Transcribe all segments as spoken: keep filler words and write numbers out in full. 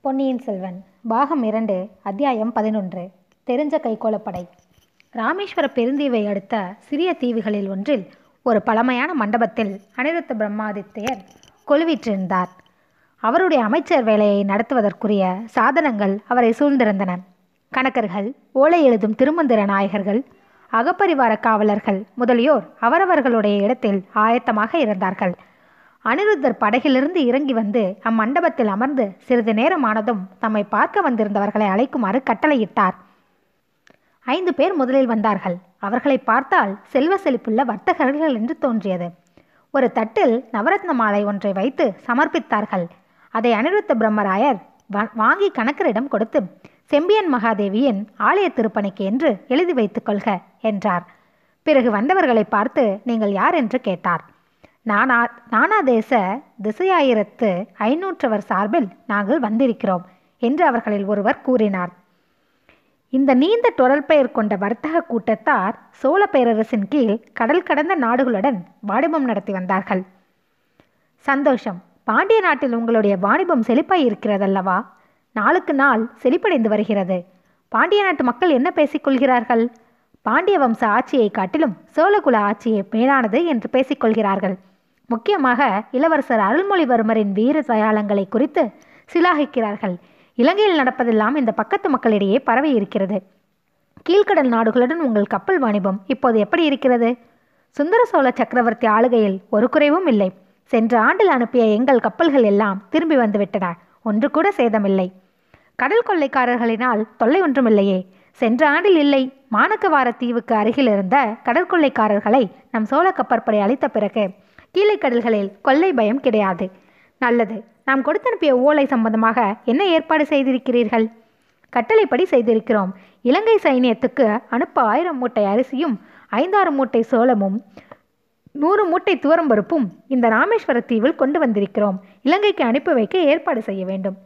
பொன்னியின் செல்வன் பாகம் இரண்டு அத்தியாயம் பதினொன்று. தெரிஞ்ச கைகோளப்படை. ராமேஸ்வர பெருந்தீவை அடுத்த சிறிய தீவுகளில் ஒன்றில் ஒரு பழமையான மண்டபத்தில் அனிருத்த பிரம்மாதித்யர் கொலுவிற்றிருந்தார். அவருடைய அமைச்சர் வேலையை நடத்துவதற்குரிய சாதனங்கள் அவரை சூழ்ந்திருந்தன. கணக்கர்கள், ஓலை எழுதும் திருமந்திர நாயகர்கள், அகப்பரிவார காவலர்கள் முதலியோர் அவரவர்களுடைய இடத்தில் ஆயத்தமாக இருந்தார்கள். அனிருத்தர் படகிலிருந்து இறங்கி வந்து அம்மண்டபத்தில் அமர்ந்து சிறிது நேரமானதும் தம்மை பார்க்க வந்திருந்தவர்களை அழைக்குமாறு கட்டளையிட்டார். ஐந்து பேர் முதலில் வந்தார்கள். அவர்களை பார்த்தால் செல்வ செழிப்புள்ள வர்த்தகர்கள் என்று தோன்றியது. ஒரு தட்டில் நவரத்ன மாலை ஒன்றை வைத்து சமர்ப்பித்தார்கள். அதை அனிருத்த பிரம்மராயர் வாங்கி கணக்கரிடம் கொடுத்து, செம்பியன் மகாதேவியின் ஆலய திருப்பணிக்கு என்று எழுதி வைத்துக் கொள்க என்றார். பிறகு வந்தவர்களை பார்த்து நீங்கள் யார் என்று கேட்டார். நானா நானாதேச திசையாயிரத்து ஐநூற்றவர் சார்பில் நாங்கள் வந்திருக்கிறோம் என்று அவர்களில் ஒருவர் கூறினார். இந்த நீண்ட தொடர்பெயர் கொண்ட வர்த்தக கூட்டத்தார் சோழ பேரரசின் கீழ் கடல் கடந்த நாடுகளுடன் வாணிபம் நடத்தி வந்தார்கள். சந்தோஷம். பாண்டிய நாட்டில் உங்களுடைய வாணிபம் செழிப்பாய் இருக்கிறதல்லவா? நாளுக்கு நாள் செழிப்படைந்து வருகிறது. பாண்டிய நாட்டு மக்கள் என்ன பேசிக்கொள்கிறார்கள்? பாண்டிய வம்ச ஆட்சியை காட்டிலும் சோழகுல ஆட்சியை மேலானது என்று பேசிக்கொள்கிறார்கள். முக்கியமாக இளவரசர் அருள்மொழிவர்மரின் வீர தயாளங்களை குறித்து சிலாகிக்கிறார்கள். இலங்கையில் நடப்பதெல்லாம் இந்த பக்கத்து மக்களிடையே பரவி இருக்கிறது. கீழ்கடல் நாடுகளுடன் உங்கள் கப்பல் வாணிபம் இப்போது எப்படி இருக்கிறது? சுந்தர சோழ சக்கரவர்த்தி ஆளுகையில் ஒரு குறைவும் இல்லை. சென்ற ஆண்டில் அனுப்பிய எங்கள் கப்பல்கள் எல்லாம் திரும்பி வந்துவிட்டன. ஒன்று கூட சேதமில்லை. கடல் கொள்ளைக்காரர்களினால் தொல்லை ஒன்றுமில்லையே. சென்ற ஆண்டில் இல்லை. மாணக்கவார தீவுக்கு அருகில் இருந்த கடற்கொள்ளைக்காரர்களை நம் சோழ கப்பற்படை அளித்த பிறகு கீழே கடல்களில் கொள்ளை பயம் கிடையாது. நல்லது. நாம் கொடுத்தனுப்பிய ஓலை சம்பந்தமாக என்ன ஏற்பாடு செய்திருக்கிறீர்கள்? கட்டளைப்படி செய்திருக்கிறோம். இலங்கை சைனியத்துக்கு அனுப்ப ஆயிரம் மூட்டை அரிசியும் ஐந்தாறு மூட்டை சோளமும் நூறு மூட்டை துவரம்பருப்பும் இந்த ராமேஸ்வர தீவில் கொண்டு வந்திருக்கிறோம். இலங்கைக்கு அனுப்பி வைக்க ஏற்பாடு செய்ய வேண்டும்.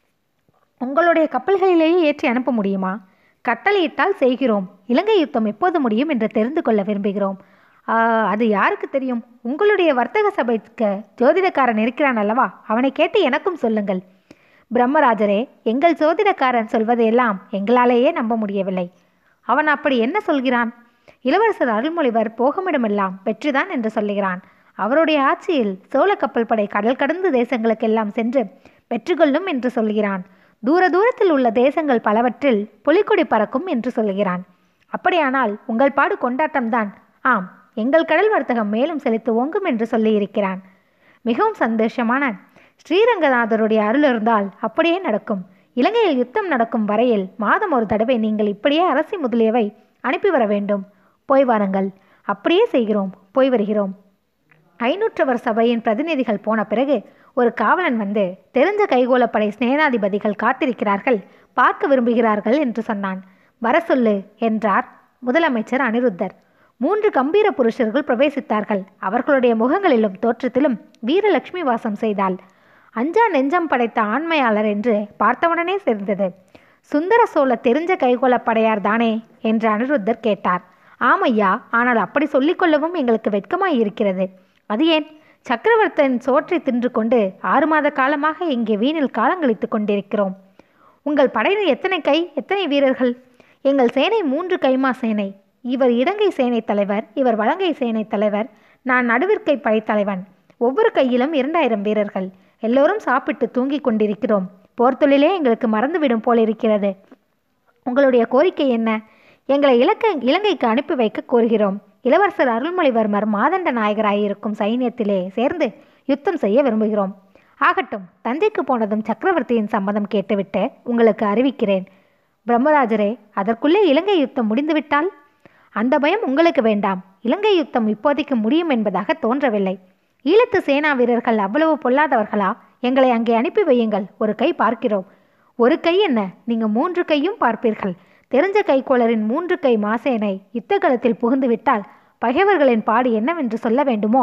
உங்களுடைய கப்பல்களிலேயே ஏற்றி அனுப்ப முடியுமா? கட்டளையிட்டால் செய்கிறோம். இலங்கை யுத்தம் எப்போது முடியும் என்று தெரிந்து கொள்ள விரும்புகிறோம். அது யாருக்கு தெரியும்? உங்களுடைய வர்த்தக சபைக்கு ஜோதிடக்காரன் இருக்கிறான் அல்லவா? அவனை கேட்டு எனக்கும் சொல்லுங்கள். பிரம்மராஜரே, எங்கள் ஜோதிடக்காரன் சொல்வதையெல்லாம் எங்களாலேயே நம்ப முடியவில்லை. அவன் அப்படி என்ன சொல்கிறான்? இளவரசர் அருள்மொழிவர் போகுமிடமெல்லாம் வெற்றிதான் என்று சொல்லுகிறான். அவருடைய ஆட்சியில் சோழ கப்பல் படை கடல் கடந்து தேசங்களுக்கெல்லாம் சென்று வெற்றி கொள்ளும் என்று சொல்கிறான். தூர தூரத்தில் உள்ள தேசங்கள் பலவற்றில் புலிக்கொடி பறக்கும் என்று சொல்கிறான். அப்படியானால் உங்கள் பாடு கொண்டாட்டம்தான். ஆம், எங்கள் கடல் வர்த்தகம் மேலும் செழித்து ஓங்கும் என்று சொல்லியிருக்கிறான். மிகவும் சந்தோஷமான. ஸ்ரீரங்கநாதருடைய அருள் இருந்தால் அப்படியே நடக்கும். இலங்கையில் யுத்தம் நடக்கும் வரையில் மாதம் ஒரு தடவை நீங்கள் இப்படியே அரசி முதலியவை அனுப்பி வர வேண்டும். போய் வாருங்கள். அப்படியே செய்கிறோம். போய் வருகிறோம். ஐநூற்றவர் சபையின் பிரதிநிதிகள் போன பிறகு ஒரு காவலன் வந்து, தெரிஞ்ச கைகோளப்படை சேனாதிபதிகள் காத்திருக்கிறார்கள், பார்க்க விரும்புகிறார்கள் என்று சொன்னான். வர சொல்லு என்றார் முதலமைச்சர் அனிருத்தர். மூன்று கம்பீர புருஷர்கள் பிரவேசித்தார்கள். அவர்களுடைய முகங்களிலும் தோற்றத்திலும் வீரலட்சுமி வாசம் செய்தாள். அஞ்சா நெஞ்சம் படைத்த ஆண்மையாளர் என்று பார்த்தவுடனே சேர்ந்தது. சுந்தர சோழ தெரிஞ்ச கைகோளப்படையார் தானே என்று அனிருத்தர் கேட்டார். ஆமையா, ஆனால் அப்படி சொல்லிக்கொள்ளவும் எங்களுக்கு வெட்கமாய் இருக்கிறது. அது ஏன்? சக்கரவர்த்தியின் சோற்றை தின்று கொண்டு ஆறு மாத காலமாக இங்கே வீணில் காலங்கழித்து கொண்டிருக்கிறோம். உங்கள் படையில் எத்தனை கை, எத்தனை வீரர்கள்? எங்கள் சேனை மூன்று கைமா சேனை. இவர் இடங்கை சேனை தலைவர், இவர் வலங்கை சேனை தலைவர், நான் நடுவிற்கை படைத்தலைவன். ஒவ்வொரு கையிலும் இரண்டாயிரம் வீரர்கள். எல்லோரும் சாப்பிட்டு தூங்கி கொண்டிருக்கிறோம். போர்த்தொழிலே எங்களுக்கு மறந்துவிடும் போல் இருக்கிறது. உங்களுடைய கோரிக்கை என்ன? எங்களை இலக்கை இலங்கைக்கு அனுப்பி வைக்க கோருகிறோம். இளவரசர் அருள்மொழிவர்மர் மாதண்ட நாயகராயிருக்கும் சைன்யத்திலே சேர்ந்து யுத்தம் செய்ய விரும்புகிறோம். ஆகட்டும். தஞ்சைக்கு போனதும் சக்கரவர்த்தியின் சம்மதம் கேட்டுவிட்டு உங்களுக்கு அறிவிக்கிறேன். பிரம்மராஜரே, அதற்குள்ளே இலங்கை யுத்தம் முடிந்துவிட்டால்? அந்த பயம் உங்களுக்கு வேண்டாம். இலங்கை யுத்தம் இப்போதைக்கு முடியும் என்பதாக தோன்றவில்லை. ஈழத்து சேனா வீரர்கள் அவ்வளவு பொல்லாதவர்களா? எங்களை அங்கே அனுப்பி வையுங்கள். ஒரு கை பார்க்கிறோம். ஒரு கை என்ன, நீங்கள் மூன்று கையும் பார்ப்பீர்கள். தெரிஞ்ச கைக்கோளரின் மூன்று கை மாசேனை யுத்த களத்தில் புகுந்து விட்டால் பகைவர்களின் பாடு என்னவென்று சொல்ல வேண்டுமோ?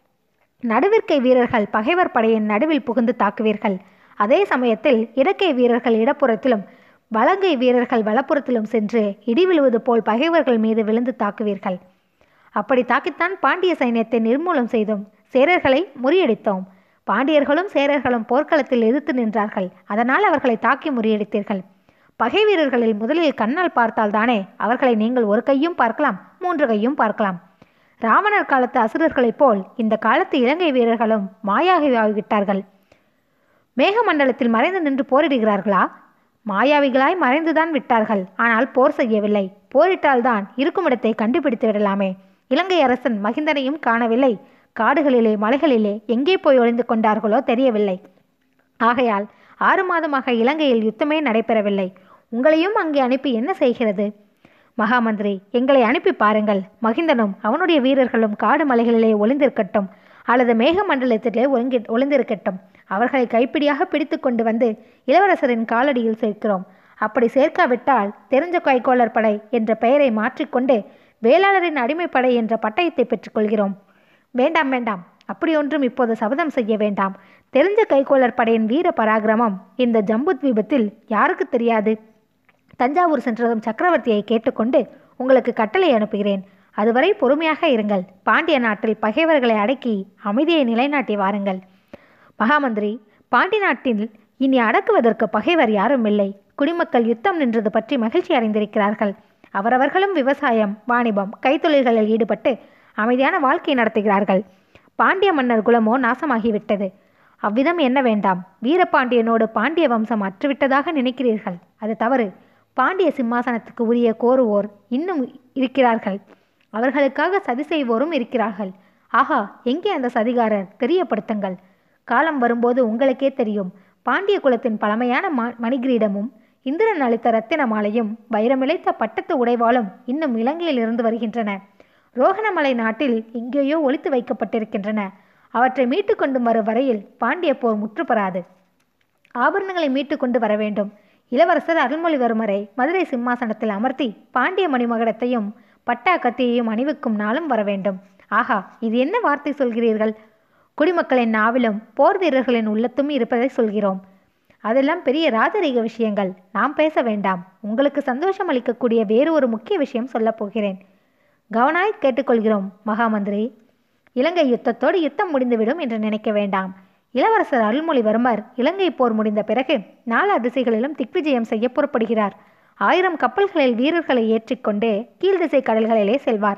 நடுவிற்கை வீரர்கள் பகைவர் படையின் நடுவில் புகுந்து தாக்குவீர்கள். அதே சமயத்தில் இடக்கை வீரர்கள் இடப்புறத்திலும் வலங்கை வீரர்கள் வலப்புறத்திலும் சென்று இடி விழுவது போல் பகைவர்கள் மீது விழுந்து தாக்குவீர்கள். அப்படி தாக்கித்தான் பாண்டிய சைன்யத்தை நிர்மூலம் செய்தோம். சேரர்களை முறியடித்தோம். பாண்டியர்களும் சேரர்களும் போர்க்களத்தில் எதிர்த்து நின்றார்கள். அதனால் அவர்களை தாக்கி முறியடித்தீர்கள். பகை வீரர்களில் முதலில் கண்ணால் பார்த்தால் தானே அவர்களை நீங்கள் ஒரு கையும் பார்க்கலாம், மூன்று கையும் பார்க்கலாம். ராவணர் காலத்து அசுரர்களைப் போல் இந்த காலத்து இலங்கை வீரர்களும் மாயாவியாகிவிட்டார்கள். மேகமண்டலத்தில் மறைந்து நின்று போரிடுகிறார்களா? மாயாவிகளாய் மறைந்துதான் விட்டார்கள். ஆனால் போர் செய்யவில்லை. போரிட்டால்தான் இருக்குமிடத்தை கண்டுபிடித்து விடலாமே. இலங்கை அரசன் மகிந்தனையும் காணவில்லை. காடுகளிலே மலைகளிலே எங்கே போய் ஒளிந்து கொண்டார்களோ தெரியவில்லை. ஆகையால் ஆறு மாதமாக இலங்கையில் யுத்தமே நடைபெறவில்லை. உங்களையும் அங்கே அனுப்பி என்ன செய்கிறது? மகாமந்திரி, எங்களை அனுப்பி பாருங்கள். மகிந்தனும் அவனுடைய வீரர்களும் காடு மலைகளிலே ஒளிந்திருக்கட்டும், அல்லது மேகமண்டலத்திலே ஒழுங்கி ஒளிந்திருக்கட்டும். அவர்களை கைப்பிடியாக பிடித்து கொண்டு வந்து இளவரசரின் காலடியில் சேர்க்கிறோம். அப்படி சேர்க்காவிட்டால் தெரிஞ்ச கைக்கோளர் படை என்ற பெயரை மாற்றிக்கொண்டு வேளாளரின் அடிமைப்படை என்ற பட்டயத்தை பெற்றுக்கொள்கிறோம். வேண்டாம் வேண்டாம், அப்படி ஒன்றும் இப்போது சபதம் செய்ய வேண்டாம். தெரிஞ்ச கைக்கோளர் படையின் வீர பராக்கிரமம் இந்த ஜம்புத்வீபத்தில் யாருக்கு தெரியாது? தஞ்சாவூர் சென்றதும் சக்கரவர்த்தியை கேட்டுக்கொண்டு உங்களுக்கு கட்டளை அனுப்புகிறேன். அதுவரை பொறுமையாக இருங்கள். பாண்டிய நாட்டில் பகைவர்களை அடக்கி அமைதியை நிலைநாட்டி வாருங்கள். மகாமந்திரி, பாண்டி நாட்டில் இனி அடக்குவதற்கு பகைவர் யாரும் இல்லை. குடிமக்கள் யுத்தம் நின்றது பற்றி மகிழ்ச்சி அடைந்திருக்கிறார்கள். அவரவர்களும் விவசாயம், வாணிபம், கைத்தொழில்களில் ஈடுபட்டு அமைதியான வாழ்க்கை நடத்துகிறார்கள். பாண்டிய மன்னர் குலமோ நாசமாகிவிட்டது. அவ்விதம் என்ன வேண்டாம். வீரபாண்டியனோடு பாண்டிய வம்சம் அற்றுவிட்டதாக நினைக்கிறீர்கள். அது தவறு. பாண்டிய சிம்மாசனத்துக்கு உரிய கோருவோர் இன்னும் இருக்கிறார்கள். அவர்களுக்காக சதி செய்வோரும் இருக்கிறார்கள். ஆஹா, எங்கே அந்த சதிகாரர்? தெரியப்படுத்துங்கள். காலம் வரும்போது உங்களுக்கே தெரியும். பாண்டிய குலத்தின் பழமையான மா மணிகிரீடமும் இந்திரன் அளித்த ரத்தின மாலையும் வைரமிழைத்த பட்டத்து உடைவாளும் இன்னும் இலங்கையில் இருந்து வருகின்றன. ரோகணமலை நாட்டில் எங்கேயோ ஒளித்து வைக்கப்பட்டிருக்கின்றன. அவற்றை மீட்டு கொண்டு வரும் வரையில் பாண்டிய போர் முற்றுப்பெறாது. ஆபரணங்களை மீட்டு கொண்டு வர வேண்டும். இளவரசர் அருள்மொழிவர்மரை மதுரை சிம்மாசனத்தில் அமர்த்தி பாண்டிய மணிமகுடத்தையும் பட்டா கத்தியையும் அணிவிக்கும் நாளும் வர வேண்டும். ஆஹா, இது என்ன வார்த்தை சொல்கிறீர்கள்? குடிமக்களின் நாவிலும் போர் வீரர்களின் உள்ளத்தும் இருப்பதை சொல்கிறோம். அதெல்லாம் பெரிய ராஜரீக விஷயங்கள். நாம் பேச வேண்டாம். உங்களுக்கு சந்தோஷம் அளிக்கக்கூடிய வேறு ஒரு முக்கிய விஷயம் சொல்லப் போகிறேன். கவனாய் கேட்டுக்கொள்கிறோம் மகாமந்திரி. இலங்கை யுத்தத்தோடு யுத்தம் முடிந்துவிடும் என்று நினைக்க வேண்டாம். இளவரசர் அருள்மொழிவர்மர் இலங்கை போர் முடிந்த பிறகு நாலு திசைகளிலும் திக்விஜயம் செய்ய புறப்படுகிறார். ஆயிரம் கப்பல்களில் வீரர்களை ஏற்றிக்கொண்டு கீழ்திசை கடல்களிலே செல்வார்.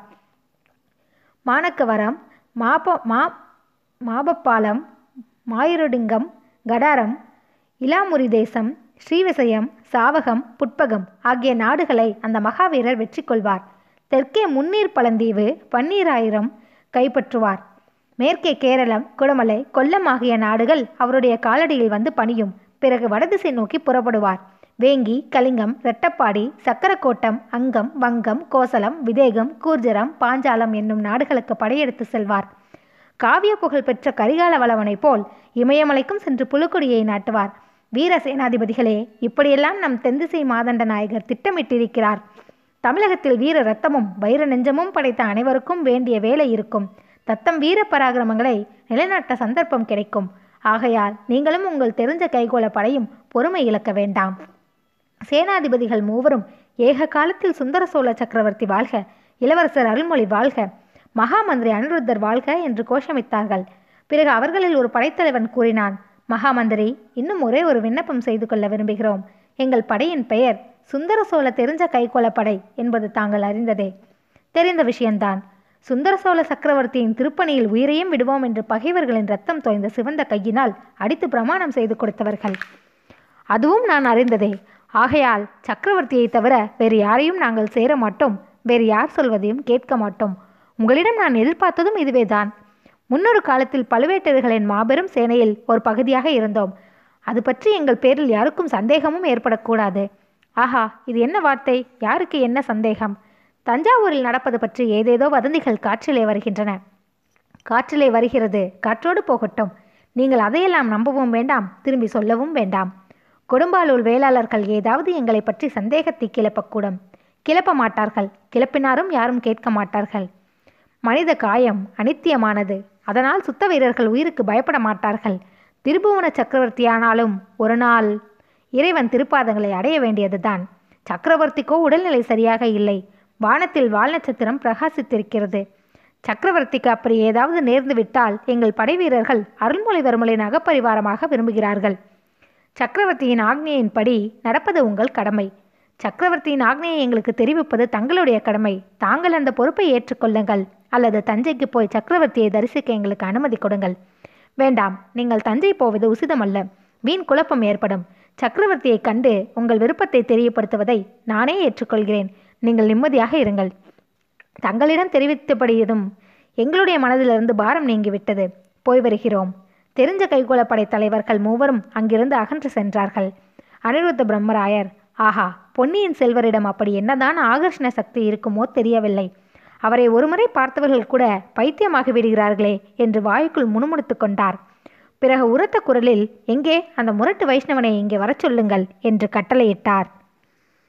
மாணக்கவரம், மாப மா மாபப்பாலம், மாயிருடிங்கம், கடாரம், இலாமுரி தேசம், ஸ்ரீவிசயம், சாவகம், புட்பகம் ஆகிய நாடுகளை அந்த மகாவீரர் வெற்றி கொள்வார். தெற்கே முன்னீர் பழந்தீவு, பன்னீராயிரம் கைப்பற்றுவார். மேற்கே கேரளம், குடமலை, கொல்லம் ஆகிய நாடுகள் அவருடைய காலடியில் வந்து பணியும். பிறகு வடதிசை நோக்கி புறப்படுவார். வேங்கி, கலிங்கம், ரெட்டப்பாடி, சக்கரக்கோட்டம், அங்கம், வங்கம், கோசலம், விதேகம், கூர்ஜரம், பாஞ்சாலம் என்னும் நாடுகளுக்கு படையெடுத்து செல்வார். காவிய புகழ் பெற்ற கரிகால வளவனைப் போல் இமயமலைக்கும் சென்று புழுக்கொடியை நாட்டுவார். வீர சேனாதிபதிகளே, இப்படியெல்லாம் நம் தென்திசை மாதண்ட நாயகர் திட்டமிட்டிருக்கிறார். தமிழகத்தில் வீர ரத்தமும் வைர நெஞ்சமும் படைத்த அனைவருக்கும் வேண்டிய வேலை இருக்கும். தத்தம் வீர பராக்கிரமங்களை நிலைநாட்ட சந்தர்ப்பம் கிடைக்கும். ஆகையால் நீங்களும் உங்கள் தெரிஞ்ச கைகோள படையும் பொறுமை இழக்க வேண்டாம். சேனாதிபதிகள் மூவரும் ஏக காலத்தில் சுந்தர சோழ சக்கரவர்த்தி வாழ்க, இளவரசர் அருள்மொழி வாழ்க, மகாமந்திரி அனிருத்தர் வாழ்க என்று கோஷமித்தார்கள். பிறகு அவர்களில் ஒரு படைத்தலைவன் கூறினான், மகாமந்திரி, இன்னும் ஒரே ஒரு விண்ணப்பம் செய்து கொள்ள விரும்புகிறோம். எங்கள் படையின் பெயர் சுந்தர சோழ தெரிஞ்ச கைகோள படை என்பது தாங்கள் அறிந்ததே. தெரிந்த விஷயம்தான். சுந்தர சோழ சக்கரவர்த்தியின் திருப்பணியில் உயிரையும் விடுவோம் என்று பகைவர்களின் ரத்தம் தோய்ந்த சிவந்த கையினால் அடித்து பிரமாணம் செய்து கொடுத்தவர்கள். அதுவும் நான் அறிந்ததே. ஆகையால் சக்கரவர்த்தியை தவிர வேறு யாரையும் நாங்கள் சேர மாட்டோம். வேறு யார் சொல்வதையும் கேட்க மாட்டோம். உங்களிடம் நான் எதிர்பார்த்ததும் இதுவேதான். முன்னொரு காலத்தில் பழுவேட்டரையர்களின் மாபெரும் சேனையில் ஒரு பகுதியாக இருந்தோம். அது பற்றி எங்கள் பேரில் யாருக்கும் சந்தேகமும் ஏற்படக்கூடாது. ஆஹா, இது என்ன வார்த்தை? யாருக்கு என்ன சந்தேகம்? தஞ்சாவூரில் நடப்பது பற்றி ஏதேதோ வதந்திகள் காற்றிலே வருகின்றன. காற்றிலே வருகிறது, காற்றோடு போகட்டும். நீங்கள் அதையெல்லாம் நம்பவும் வேண்டாம், திரும்பி சொல்லவும் வேண்டாம். கொடும்பாலூர் வேளாளர்கள் ஏதாவது எங்களை பற்றி சந்தேகத்தை கிளப்பக்கூடும். கிளப்ப மாட்டார்கள். கிளப்பினாரும் யாரும் கேட்க மாட்டார்கள். மனித காயம் அனித்தியமானது. அதனால் சுத்த வீரர்கள் உயிருக்கு பயப்பட மாட்டார்கள். திருபுவன சக்கரவர்த்தியானாலும் ஒரு நாள் இறைவன் திருப்பாதங்களை அடைய வேண்டியதுதான். சக்கரவர்த்திக்கோ உடல்நிலை சரியாக இல்லை. வானத்தில் வால் நட்சத்திரம் பிரகாசித்திருக்கிறது. சக்கரவர்த்திக்கு அப்படி ஏதாவது நேர்ந்து விட்டால் எங்கள் படை வீரர்கள் அருள்மொழிவர்மலின் அகப்பரிவாரமாக விரும்புகிறார்கள். சக்கரவர்த்தியின் ஆக்ஞையின்படி நடப்பது உங்கள் கடமை. சக்கரவர்த்தியின் ஆக்ஞையை எங்களுக்கு தெரிவிப்பது தங்களுடைய கடமை. தாங்கள் அந்த பொறுப்பை ஏற்றுக்கொள்ளுங்கள். அல்லது தஞ்சைக்கு போய் சக்கரவர்த்தியை தரிசிக்க எங்களுக்கு அனுமதி கொடுங்கள். வேண்டாம், நீங்கள் தஞ்சை போவது உசிதமல்ல. வீண் குழப்பம் ஏற்படும். சக்கரவர்த்தியை கண்டு உங்கள் விருப்பத்தை தெரியப்படுத்துவதை நானே ஏற்றுக்கொள்கிறேன். நீங்கள் நிம்மதியாக இருங்கள். தங்களிடம் தெரிவித்தபடியதும் எங்களுடைய மனதிலிருந்து பாரம் நீங்கிவிட்டது. போய் வருகிறோம். தெரிஞ்ச கைகோளப்படை தலைவர்கள் மூவரும் அங்கிருந்து அகன்று சென்றார்கள். அனிருத்த பிரம்மராயர், ஆஹா, பொன்னியின் செல்வரிடம் அப்படி என்னதான் ஆகர்ஷண சக்தி இருக்குமோ தெரியவில்லை. அவரை ஒருமுறை பார்த்தவர்கள் கூட பைத்தியமாகி விடுகிறார்களே என்று வாயுக்குள் முணுமுணுத்து கொண்டார். பிறகு உரத்த குரலில், எங்கே அந்த முரட்டு வைஷ்ணவனை இங்கே வரச் சொல்லுங்கள் என்று கட்டளையிட்டார்.